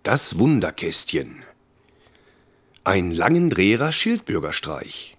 Das Wunderkästchen. Ein Langendreher Schildbürgerstreich.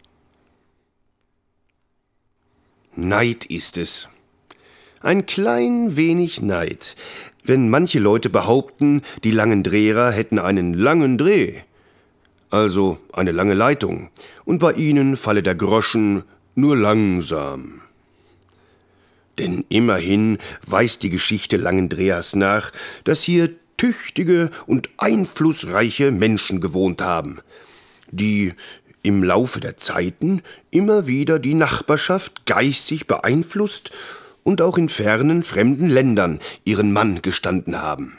Neid ist es. Ein klein wenig Neid, wenn manche Leute behaupten, die Langendreher hätten einen langen Dreh, also eine lange Leitung, und bei ihnen falle der Groschen nur langsam. Denn immerhin weist die Geschichte Langendrehers nach, dass hier tüchtige und einflussreiche Menschen gewohnt haben, die im Laufe der Zeiten immer wieder die Nachbarschaft geistig beeinflusst und auch in fernen, fremden Ländern ihren Mann gestanden haben.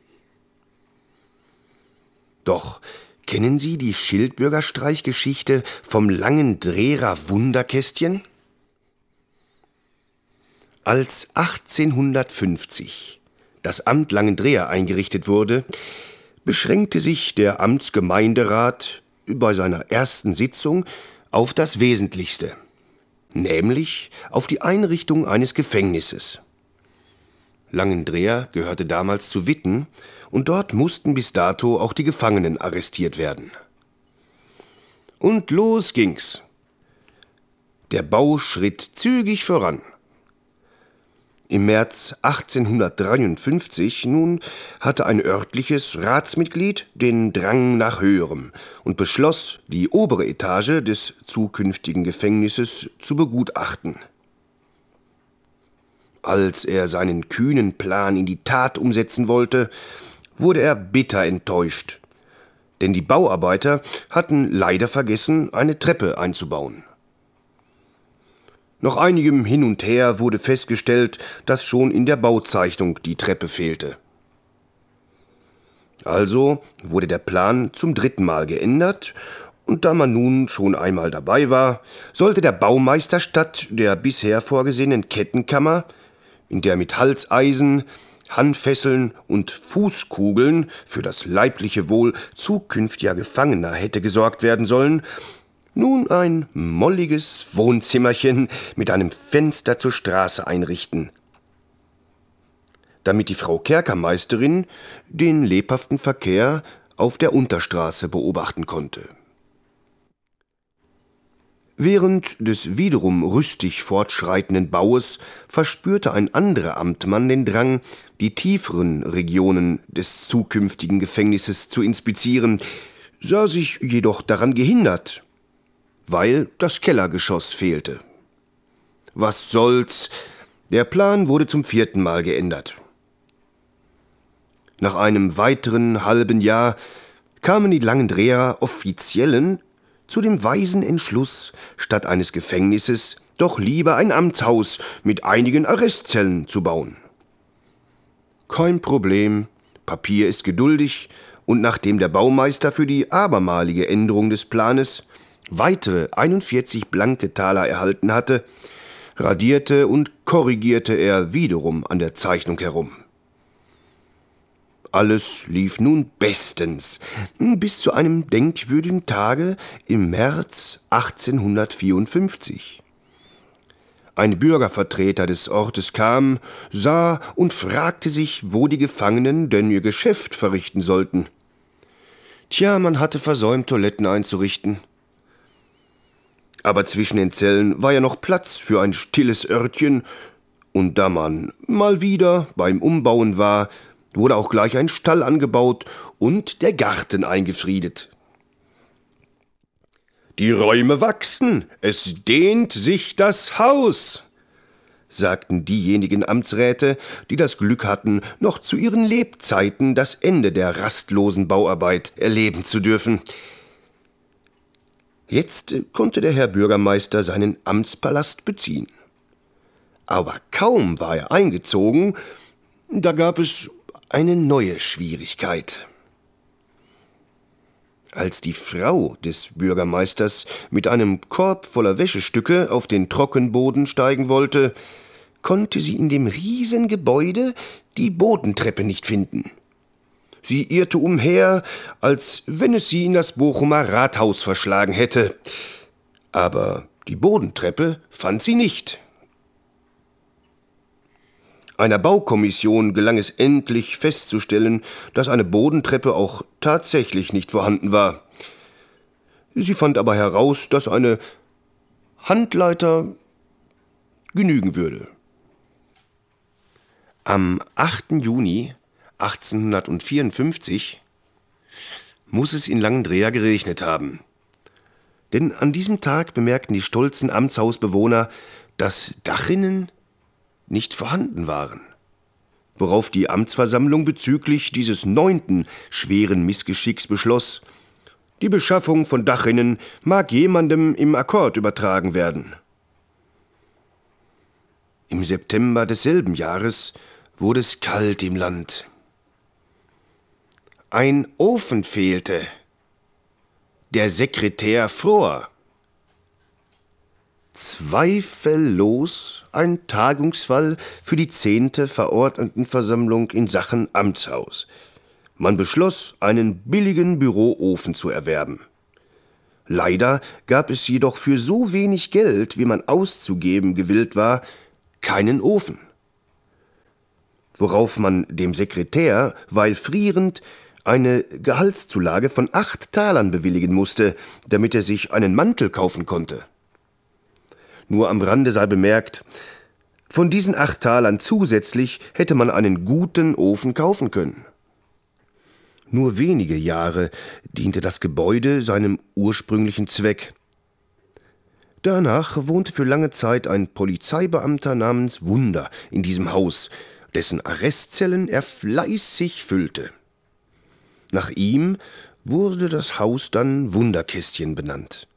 Doch kennen Sie die Schildbürgerstreichgeschichte vom Langendreher Wunderkästchen? Als 1850 das Amt Langendreher eingerichtet wurde, beschränkte sich der Amtsgemeinderat bei seiner ersten Sitzung auf das Wesentlichste, nämlich auf die Einrichtung eines Gefängnisses. Langendreher gehörte damals zu Witten und dort mussten bis dato auch die Gefangenen arrestiert werden. Und los ging's. Der Bau schritt zügig voran. Im März 1853 nun hatte ein örtliches Ratsmitglied den Drang nach Höherem und beschloss, die obere Etage des zukünftigen Gefängnisses zu begutachten. Als er seinen kühnen Plan in die Tat umsetzen wollte, wurde er bitter enttäuscht, denn die Bauarbeiter hatten leider vergessen, eine Treppe einzubauen. Nach einigem Hin und Her wurde festgestellt, dass schon in der Bauzeichnung die Treppe fehlte. Also wurde der Plan zum 3. Mal geändert, und da man nun schon einmal dabei war, sollte der Baumeister statt der bisher vorgesehenen Kettenkammer, in der mit Halseisen, Handfesseln und Fußkugeln für das leibliche Wohl zukünftiger Gefangener hätte gesorgt werden sollen, nun ein molliges Wohnzimmerchen mit einem Fenster zur Straße einrichten, damit die Frau Kerkermeisterin den lebhaften Verkehr auf der Unterstraße beobachten konnte. Während des wiederum rüstig fortschreitenden Baues verspürte ein anderer Amtmann den Drang, die tieferen Regionen des zukünftigen Gefängnisses zu inspizieren, sah sich jedoch daran gehindert, weil das Kellergeschoss fehlte. Was soll's? Der Plan wurde zum 4. Mal geändert. Nach einem weiteren halben Jahr kamen die Langendreher Offiziellen zu dem weisen Entschluss, statt eines Gefängnisses doch lieber ein Amtshaus mit einigen Arrestzellen zu bauen. Kein Problem, Papier ist geduldig, und nachdem der Baumeister für die abermalige Änderung des Planes weitere 41 blanke Taler erhalten hatte, radierte und korrigierte er wiederum an der Zeichnung herum. Alles lief nun bestens, bis zu einem denkwürdigen Tage im März 1854. Ein Bürgervertreter des Ortes kam, sah und fragte sich, wo die Gefangenen denn ihr Geschäft verrichten sollten. Tja, man hatte versäumt, Toiletten einzurichten. Aber zwischen den Zellen war ja noch Platz für ein stilles Örtchen, und da man mal wieder beim Umbauen war, wurde auch gleich ein Stall angebaut und der Garten eingefriedet. »Die Räume wachsen, es dehnt sich das Haus«, sagten diejenigen Amtsräte, die das Glück hatten, noch zu ihren Lebzeiten das Ende der rastlosen Bauarbeit erleben zu dürfen. Jetzt konnte der Herr Bürgermeister seinen Amtspalast beziehen. Aber kaum war er eingezogen, da gab es eine neue Schwierigkeit. Als die Frau des Bürgermeisters mit einem Korb voller Wäschestücke auf den Trockenboden steigen wollte, konnte sie in dem Riesengebäude die Bodentreppe nicht finden. Sie irrte umher, als wenn es sie in das Bochumer Rathaus verschlagen hätte. Aber die Bodentreppe fand sie nicht. Einer Baukommission gelang es endlich festzustellen, dass eine Bodentreppe auch tatsächlich nicht vorhanden war. Sie fand aber heraus, dass eine Handleiter genügen würde. Am 8. Juni 1854 muss es in Langendreer geregnet haben. Denn an diesem Tag bemerkten die stolzen Amtshausbewohner, dass Dachrinnen nicht vorhanden waren, worauf die Amtsversammlung bezüglich dieses 9. schweren Missgeschicks beschloss, die Beschaffung von Dachrinnen mag jemandem im Akkord übertragen werden. Im September desselben Jahres wurde es kalt im Land. Ein Ofen fehlte. Der Sekretär fror. Zweifellos ein Tagungsfall für die 10. Verordnetenversammlung in Sachen Amtshaus. Man beschloss, einen billigen Büroofen zu erwerben. Leider gab es jedoch für so wenig Geld, wie man auszugeben gewillt war, keinen Ofen. Worauf man dem Sekretär, weil frierend, eine Gehaltszulage von 8 Talern bewilligen musste, damit er sich einen Mantel kaufen konnte. Nur am Rande sei bemerkt, von diesen 8 Talern zusätzlich hätte man einen guten Ofen kaufen können. Nur wenige Jahre diente das Gebäude seinem ursprünglichen Zweck. Danach wohnte für lange Zeit ein Polizeibeamter namens Wunder in diesem Haus, dessen Arrestzellen er fleißig füllte. Nach ihm wurde das Haus dann Wunderkästchen benannt.